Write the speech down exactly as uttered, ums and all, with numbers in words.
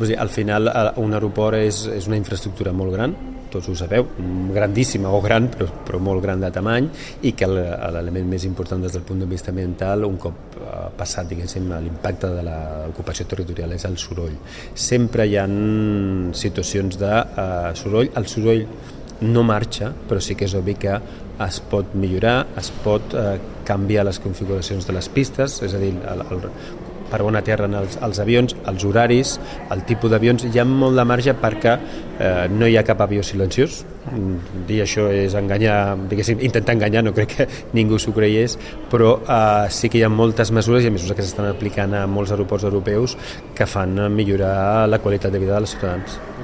al final un aeroport és, és una infraestructura molt gran, tots ho sabeu, grandíssima o gran, però, però molt gran de tamany, i que l'element més important des del punt de vista ambiental, un cop passat, diguéssim, l'impacte de l'ocupació territorial, és el soroll. Sempre hi ha situacions de uh, soroll. El soroll no marxa, però sí que és obvi que es pot millorar, es pot uh, canviar les configuracions de les pistes, és a dir, el, el, per on aterren els, els avions, els horaris, el tipus d'avions. Hi ha molt de marge perquè eh, no hi ha cap avió silenciós. Dir això és enganyar, diguéssim, intentar enganyar, no crec que ningú s'ho creiés, però eh, sí que hi ha moltes mesures i mesures que s'estan aplicant a molts aeroports europeus que fan millorar la qualitat de vida dels ciutadans.